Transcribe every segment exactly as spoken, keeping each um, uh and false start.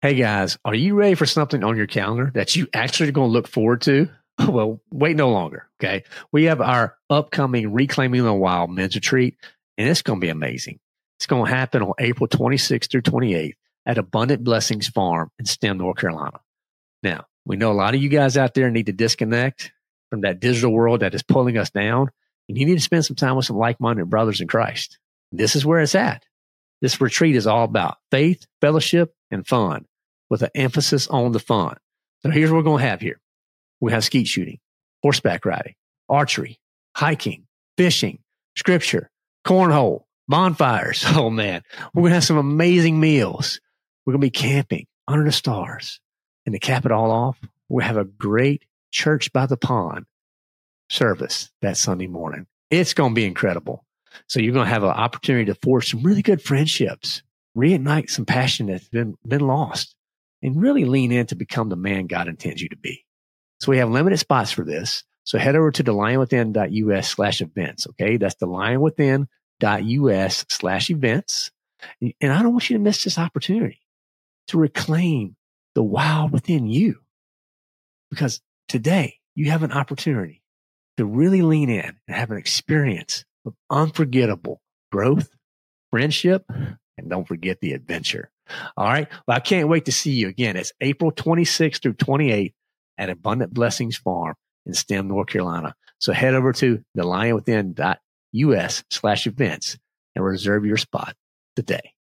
Hey guys, are you ready for something on your calendar that you actually are going to look forward to? Well, wait no longer. Okay. We have our upcoming Reclaiming the Wild men's retreat, and it's going to be amazing. It's going to happen on April twenty-sixth through twenty-eighth at Abundant Blessings Farm in Stem, North Carolina. Now, we know a lot of you guys out there need to disconnect from that digital world that is pulling us down, and you need to spend some time with some like-minded brothers in Christ. This is where it's at. This retreat is all about faith, fellowship, and fun, with an emphasis on the fun. So here's what we're going to have here. We have skeet shooting, horseback riding, archery, hiking, fishing, scripture, cornhole, bonfires. Oh man, we're going to have some amazing meals. We're going to be camping under the stars. And to cap it all off, we have a great church by the pond service that Sunday morning. It's going to be incredible. So you're going to have an opportunity to forge some really good friendships, reignite some passion that's been, been lost, and really lean in to become the man God intends you to be. So we have limited spots for this. So head over to thelionwithin.us slash events. Okay. That's thelionwithin.us slash events. And I don't want you to miss this opportunity to reclaim the wild within you, because today you have an opportunity to really lean in and have an experience of unforgettable growth, friendship, and don't forget the adventure. All right. Well, I can't wait to see you again. It's April twenty-sixth through twenty-eighth at Abundant Blessings Farm in Stem, North Carolina. So head over to thelionwithin.us slash events and reserve your spot today.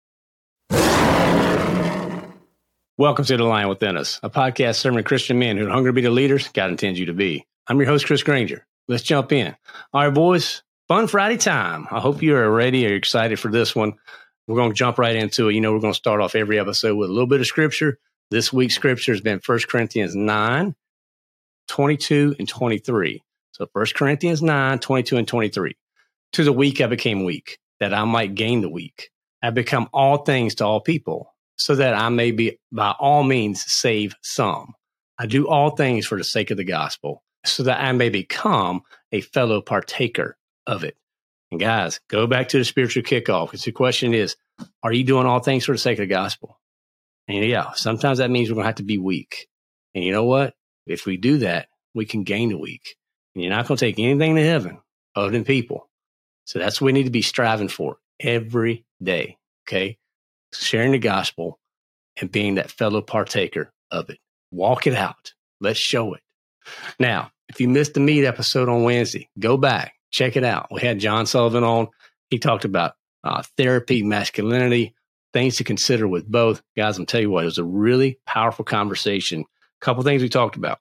Welcome to The Lion Within Us, a podcast serving Christian men who are hungry to be the leaders God intends you to be. I'm your host, Chris Granger. Let's jump in. All right, boys, fun Friday time. I hope you are ready or excited for this one. We're going to jump right into it. You know, we're going to start off every episode with a little bit of scripture. This week's scripture has been First Corinthians nine, twenty-two, and twenty-three. So First Corinthians nine, twenty-two, and twenty-three. To the weak I became weak, that I might gain the weak. I become all things to all people, so that I may be by all means save some. I do all things for the sake of the gospel, so that I may become a fellow partaker of it. And guys, go back to the spiritual kickoff, because the question is, are you doing all things for the sake of the gospel? And yeah, sometimes that means we're going to have to be weak. And you know what? If we do that, we can gain the weak. And you're not going to take anything to heaven other than people. So that's what we need to be striving for every day, okay? Sharing the gospel and being that fellow partaker of it. Walk it out. Let's show it. Now, if you missed the meat episode on Wednesday, go back. Check it out. We had John Sullivan on. He talked about uh, therapy, masculinity, things to consider with both. Guys, I'm telling you what, it was a really powerful conversation. A couple things we talked about.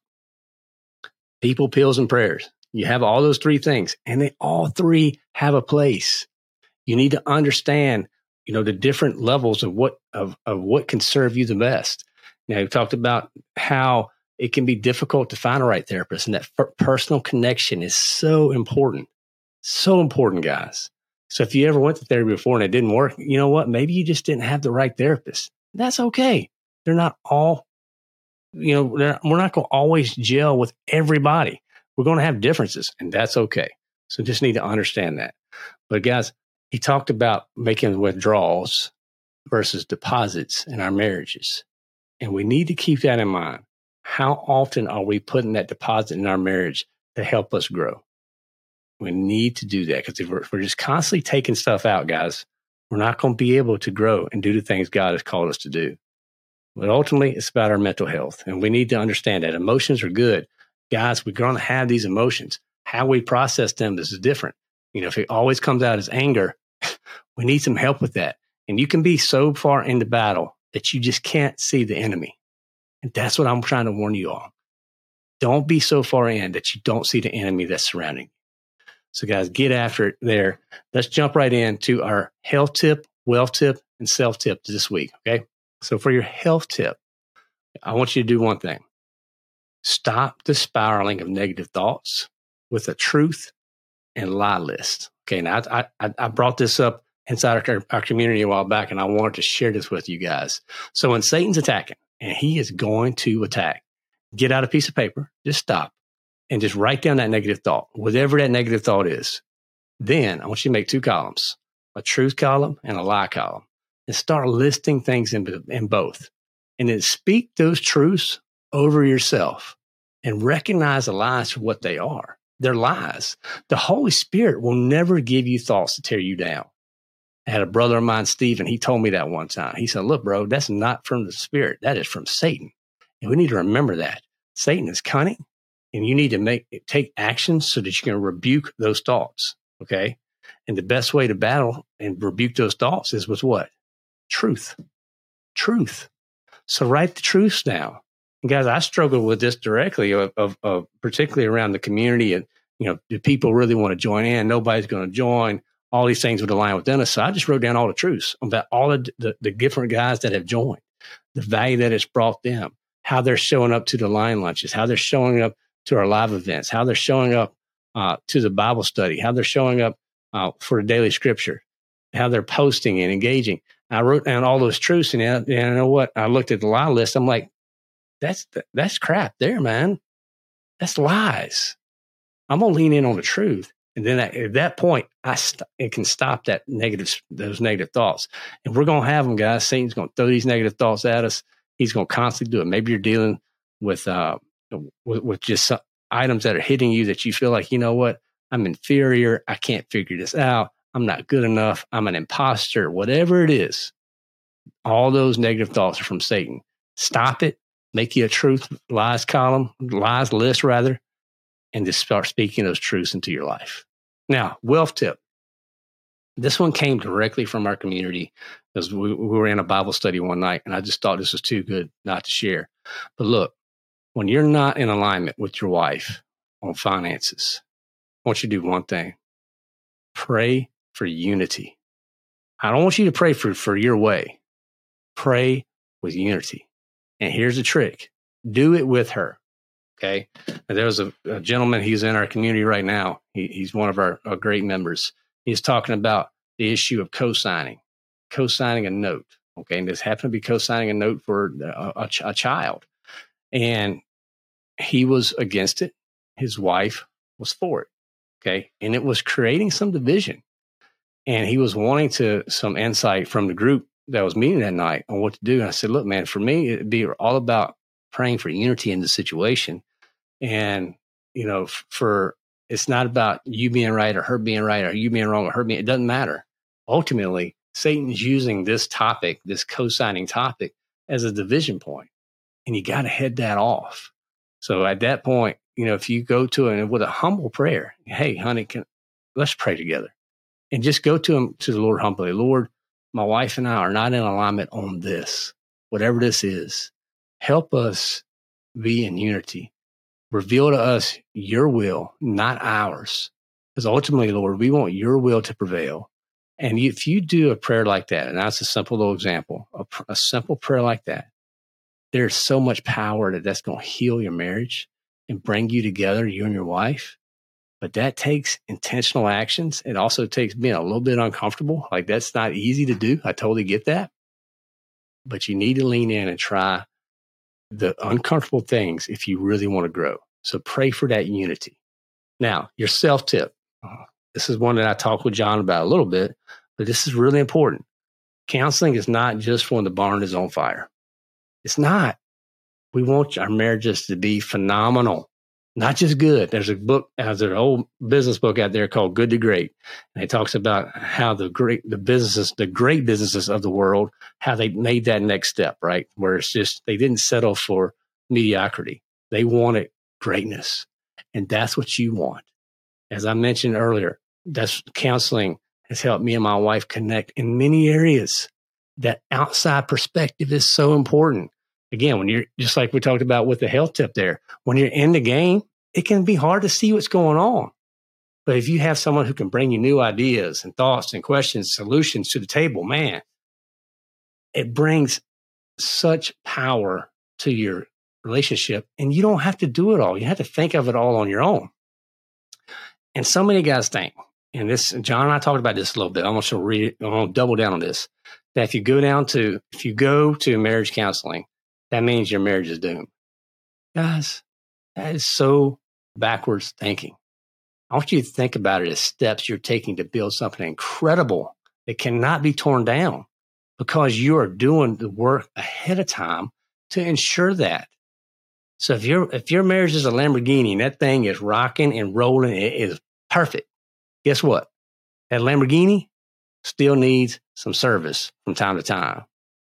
People, pills, and prayers. You have all those three things, and they all three have a place. You need to understand, you know, the different levels of what of, of what can serve you the best. You know, we talked about how it can be difficult to find a right therapist, and that f- personal connection is so important. So important, guys. So if you ever went to therapy before and it didn't work, you know what? Maybe you just didn't have the right therapist. That's okay. They're not all, you know, we're not going to always gel with everybody. We're going to have differences, and that's okay. So just need to understand that. But guys, he talked about making withdrawals versus deposits in our marriages. And we need to keep that in mind. How often are we putting that deposit in our marriage to help us grow? We need to do that, because if we're, if we're just constantly taking stuff out, guys, we're not going to be able to grow and do the things God has called us to do. But ultimately, it's about our mental health. And we need to understand that emotions are good. Guys, we're going to have these emotions. How we process them is different. You know, if it always comes out as anger, we need some help with that. And you can be so far into battle that you just can't see the enemy. And that's what I'm trying to warn you all. Don't be so far in that you don't see the enemy that's surrounding you. So guys, get after it there. Let's jump right into our health tip, wealth tip, and self tip this week, okay? So for your health tip, I want you to do one thing. Stop the spiraling of negative thoughts with a truth and lie list. Okay, now I, I, I brought this up inside our, our community a while back, and I wanted to share this with you guys. So when Satan's attacking, and he is going to attack, get out a piece of paper, just stop, and just write down that negative thought, whatever that negative thought is. Then I want you to make two columns, a truth column and a lie column, and start listing things in, in both. and then speak those truths over yourself and recognize the lies for what they are. They're lies. The Holy Spirit will never give you thoughts to tear you down. I had a brother of mine, Stephen, he told me that one time. He said, look, bro, that's not from the Spirit. That is from Satan. And we need to remember that. Satan is cunning, and you need to make take actions so that you can rebuke those thoughts, okay? And the best way to battle and rebuke those thoughts is with what? Truth. Truth. So write the truths down. And guys, I struggle with this directly, of, of, of particularly around the community. And, you know, do people really want to join in? Nobody's going to join. All these things would align within us. So I just wrote down all the truths about all of the, the different guys that have joined, the value that it's brought them, how they're showing up to the line lunches, how they're showing up to our live events, how they're showing up uh, to the Bible study, how they're showing up uh, for the daily scripture, how they're posting and engaging. I wrote down all those truths, and, and you know what? I looked at the lie list. I'm like, that's that's crap there, man. That's lies. I'm gonna lean in on the truth, and then at, at that point, I st- it can stop that negative, those negative thoughts. And we're gonna have them, guys. Satan's gonna throw these negative thoughts at us. He's gonna constantly do it. Maybe you're dealing with uh with, with just some items that are hitting you that you feel like, you know what? I'm inferior. I can't figure this out. I'm not good enough. I'm an imposter. Whatever it is, all those negative thoughts are from Satan. Stop it. Make you a truth lies column, lies list rather, and just start speaking those truths into your life. Now, wealth tip. This one came directly from our community because we, we were in a Bible study one night, and I just thought this was too good not to share. But look, when you're not in alignment with your wife on finances, I want you to do one thing. Pray for unity. I don't want you to pray for, for your way. Pray with unity. And here's the trick. Do it with her. Okay. And there was a, a gentleman, he's in our community right now. He, he's one of our, our great members. He's talking about the issue of co-signing, co-signing a note. Okay. And this happened to be co-signing a note for a, a, a child. And he was against it. His wife was for it. Okay. And it was creating some division. And he was wanting to some insight from the group that was meeting that night on what to do. And I said, look, man, for me, it'd be all about praying for unity in the situation. And, you know, for it's not about you being right or her being right or you being wrong or her being, it doesn't matter. Ultimately, Satan's using this topic, this co-signing topic, as a division point. And you got to head that off. So at that point, you know, if you go to him with a humble prayer, hey, honey, can, let's pray together. And just go to him, to the Lord humbly. Lord, my wife and I are not in alignment on this, whatever this is. Help us be in unity. Reveal to us your will, not ours. Because ultimately, Lord, we want your will to prevail. And if you do a prayer like that, and that's a simple little example, a, a simple prayer like that, there's so much power that that's going to heal your marriage and bring you together, you and your wife. But that takes intentional actions. It also takes being a little bit uncomfortable. Like that's not easy to do. I totally get that. But you need to lean in and try the uncomfortable things if you really want to grow. So pray for that unity. Now, your self tip. Uh, this is one that I talked with John about a little bit, but this is really important. Counseling is not just when the barn is on fire. It's not. We want our marriages to be phenomenal. Not just good. There's a book, there's an old business book out there called Good to Great. And it talks about how the great, the businesses, the great businesses of the world, how they made that next step, right? Where it's just, they didn't settle for mediocrity. They wanted greatness. And that's what you want. As I mentioned earlier, that's counseling has helped me and my wife connect in many areas. That outside perspective is so important. Again, when you're just like we talked about with the health tip there, when you're in the game, it can be hard to see what's going on. But if you have someone who can bring you new ideas and thoughts and questions, solutions to the table, man, it brings such power to your relationship. And you don't have to do it all. You have to think of it all on your own. And so many guys think, and this, John and I talked about this a little bit. I'm going to read, I'm going to double down on this. That if you go down to, if you go to marriage counseling, that means your marriage is doomed. Guys, that is so backwards thinking. I want you to think about it as steps you're taking to build something incredible that cannot be torn down because you are doing the work ahead of time to ensure that. So if your if your marriage is a Lamborghini and that thing is rocking and rolling, it is perfect. Guess what? That Lamborghini still needs some service from time to time,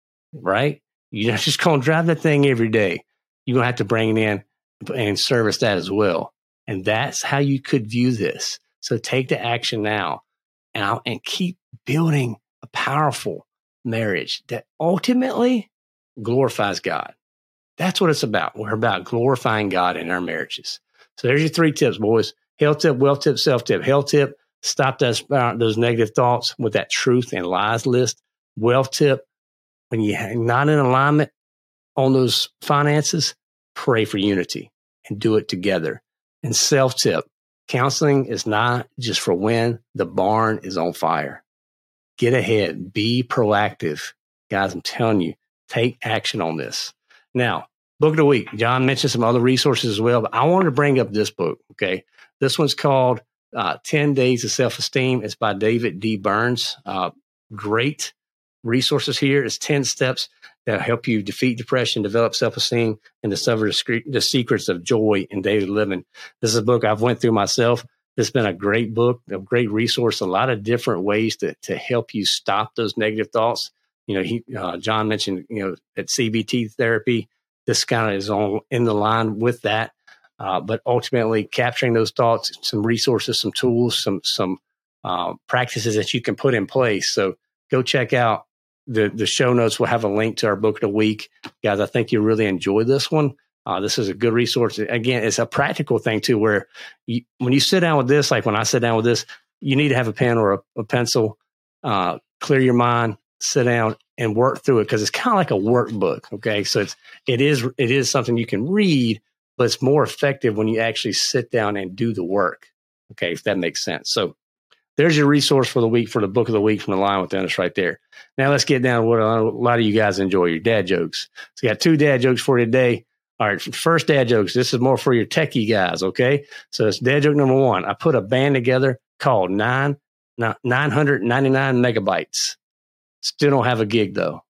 right? You're not just going to drive that thing every day. You're going to have to bring it in and service that as well. And that's how you could view this. So take the action now and, and keep building a powerful marriage that ultimately glorifies God. That's what it's about. We're about glorifying God in our marriages. So there's your three tips, boys. Health tip, wealth tip, self tip. Health tip, stop those, uh, those negative thoughts with that truth and lies list. Wealth tip, when you're not in alignment on those finances, pray for unity and do it together. And self tip, counseling is not just for when the barn is on fire. Get ahead, be proactive. Guys, I'm telling you, take action on this. Now, book of the week. John mentioned some other resources as well, but I wanted to bring up this book, okay? This one's called uh, ten days of Self-Esteem. It's by David D. Burns. Uh, great resources here. It's ten steps that help you defeat depression, develop self-esteem, and discover the, sc- the secrets of joy in daily living. This is a book I've went through myself. It's been a great book, a great resource, a lot of different ways to, to help you stop those negative thoughts. You know, he uh, John mentioned, you know, at C B T therapy, this kind of is on in the line with that. Uh, but ultimately, capturing those thoughts, some resources, some tools, some some uh, practices that you can put in place. So go check out the the show notes. We'll have a link to our book of the week, guys. I think you'll really enjoy this one. Uh, this is a good resource. Again, it's a practical thing too, where you, when you sit down with this, like when I sit down with this, you need to have a pen or a, a pencil, uh, clear your mind, sit down and work through it, because it's kind of like a workbook. Okay, so it's it is it is something you can read, but it's more effective when you actually sit down and do the work. Okay, if that makes sense. So there's your resource for the week, for the book of the week from The Lion Within Us right there. Now let's get down to what a lot of you guys enjoy, your dad jokes. So we got two dad jokes for you today. All right, first dad jokes. This is more for your techie guys, okay? So it's dad joke number one. I put a band together called nine, nine hundred ninety-nine megabytes. Still don't have a gig, though.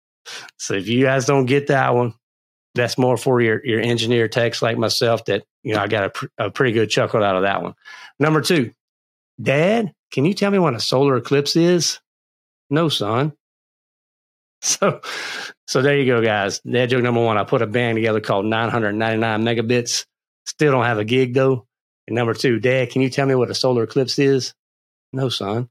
So if you guys don't get that one, that's more for your, your engineer techs like myself that, you know, I got a, pr- a pretty good chuckle out of that one. Number two, Dad, can you tell me when a solar eclipse is? No, son. So, so there you go, guys. Dad joke number one, I put a band together called nine hundred ninety-nine megabits. Still don't have a gig, though. And number two, Dad, can you tell me what a solar eclipse is? No, son.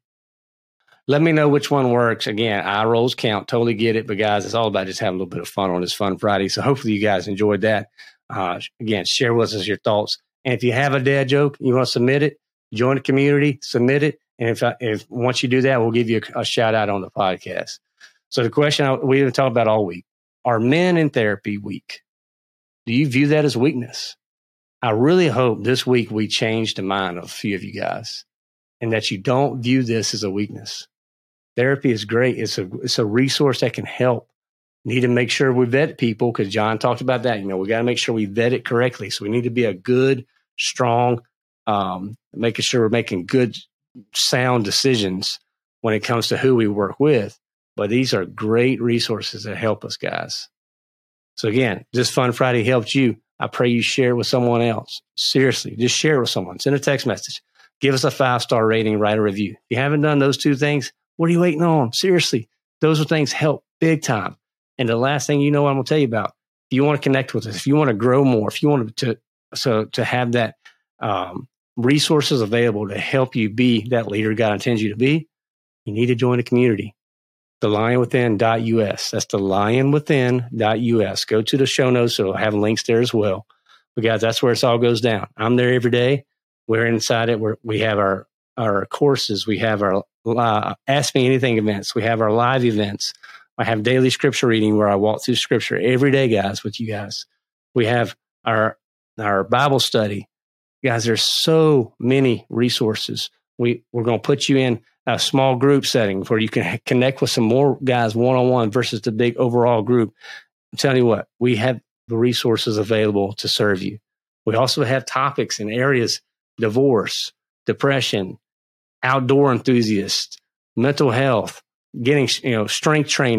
Let me know which one works. Again, eye rolls count. Totally get it. But, guys, it's all about just having a little bit of fun on this Fun Friday. So hopefully you guys enjoyed that. Uh, again, share with us your thoughts. And if you have a dad joke, you want to submit it, join the community, submit it. And if I, if once you do that, we'll give you a, a shout out on the podcast. So the question I, we've been talking about all week, are men in therapy weak? Do you view that as weakness? I really hope this week we change the mind of a few of you guys and that you don't view this as a weakness. Therapy is great. It's a, it's a resource that can help. Need to make sure we vet people, because John talked about that. You know, we got to make sure we vet it correctly. So we need to be a good, strong, um, making sure we're making good, sound decisions when it comes to who we work with. But these are great resources that help us, guys. So again, this Fun Friday helped you. I pray you share it with someone else. Seriously, just share it with someone. Send a text message. Give us a five-star rating, write a review. If you haven't done those two things, what are you waiting on? Seriously, those are things help big time. And the last thing you know I'm going to tell you about, if you want to connect with us, if you want to grow more, if you want to so to have that um, resources available to help you be that leader God intends you to be, you need to join the community. the lion within dot U S. That's the lion within dot U S. Go to the show notes. So I'll have links there as well. But guys, that's where it all goes down. I'm there every day. We're inside it. We're, we have our, our courses. We have our uh, Ask Me Anything events. We have our live events. I have daily scripture reading where I walk through scripture every day, guys, with you guys. We have our, our Bible study. Guys, there's so many resources. We, we're going to put you in a small group setting where you can connect with some more guys one-on-one versus the big overall group. I'm telling you what, we have the resources available to serve you. We also have topics in areas, divorce, depression, outdoor enthusiasts, mental health, getting, you know, strength training,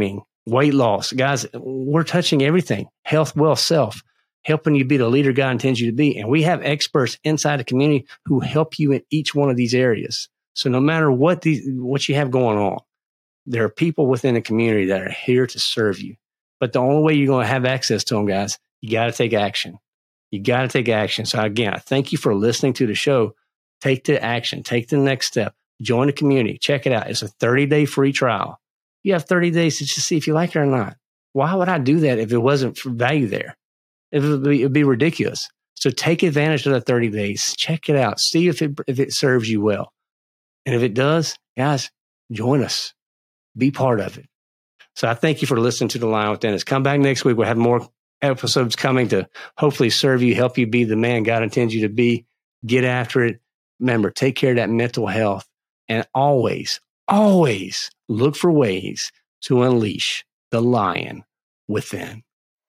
weight loss. Guys, we're touching everything. Health, wealth, self, helping you be the leader God intends you to be. And we have experts inside the community who help you in each one of these areas. So no matter what these, what you have going on, there are people within the community that are here to serve you. But the only way you're going to have access to them, guys, you got to take action. You got to take action. So again, I thank you for listening to the show. Take the action. Take the next step. Join the community. Check it out. It's a thirty-day free trial. You have thirty days to just see if you like it or not. Why would I do that if it wasn't for value there? It would be, it'd be ridiculous. So take advantage of the thirty days. Check it out. See if it if it serves you well. And if it does, guys, join us. Be part of it. So I thank you for listening to The Lion Within Us. Come back next week. We'll have more episodes coming to hopefully serve you, help you be the man God intends you to be. Get after it. Remember, take care of that mental health. And always, always look for ways to unleash the lion within.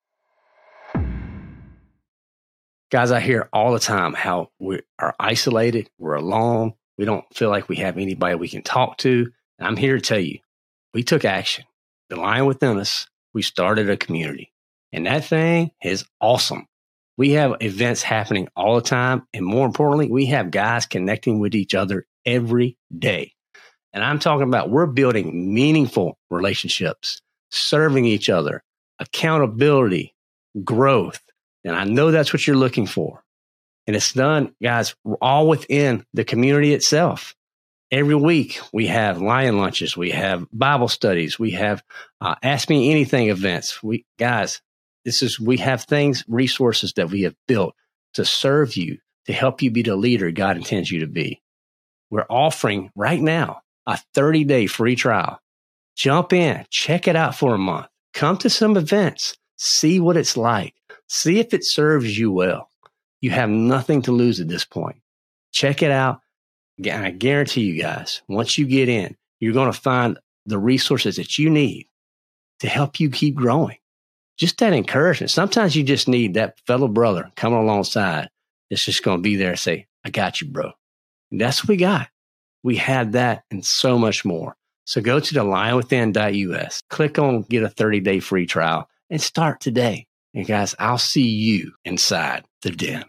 Guys, I hear all the time how we are isolated, we're alone, we don't feel like we have anybody we can talk to. And I'm here to tell you, we took action. The Lion Within Us, we started a community. And that thing is awesome. We have events happening all the time. And more importantly, we have guys connecting with each other every day. And I'm talking about we're building meaningful relationships, serving each other, accountability, growth. And I know that's what you're looking for. And it's done, guys, all within the community itself. Every week we have lion lunches, we have Bible studies, we have uh, Ask Me Anything events. We guys, this is we have things, resources that we have built to serve you, to help you be the leader God intends you to be. We're offering right now a thirty-day free trial. Jump in, check it out for a month. Come to some events, see what it's like, see if it serves you well. You have nothing to lose at this point. Check it out. And I guarantee you guys, once you get in, you're going to find the resources that you need to help you keep growing. Just that encouragement. Sometimes you just need that fellow brother coming alongside that's just going to be there and say, I got you, bro. And that's what we got. We had that and so much more. So go to the lion within dot U S, click on get a thirty-day free trial, and start today. And guys, I'll see you inside the den.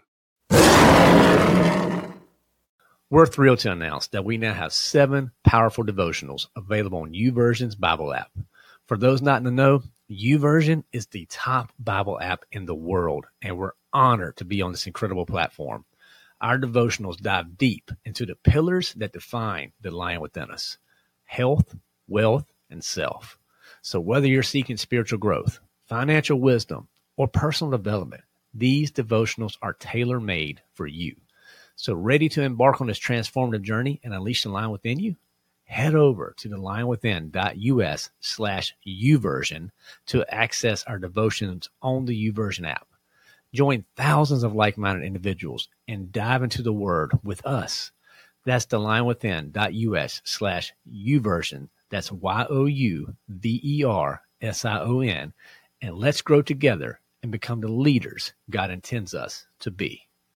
We're thrilled to announce that we now have seven powerful devotionals available on YouVersion's Bible app. For those not in the know, YouVersion is the top Bible app in the world, and we're honored to be on this incredible platform. Our devotionals dive deep into the pillars that define the lion within us: health, wealth, and self. So whether you're seeking spiritual growth, financial wisdom, or personal development, these devotionals are tailor-made for you. So ready to embark on this transformative journey and unleash the lion within you? Head over to the lion within dot U S slash YouVersion to access our devotions on the YouVersion app. Join thousands of like-minded individuals and dive into the Word with us. That's the lion within dot U S slash YouVersion. That's Y O U V E R S I O N. And let's grow together and become the leaders God intends us to be.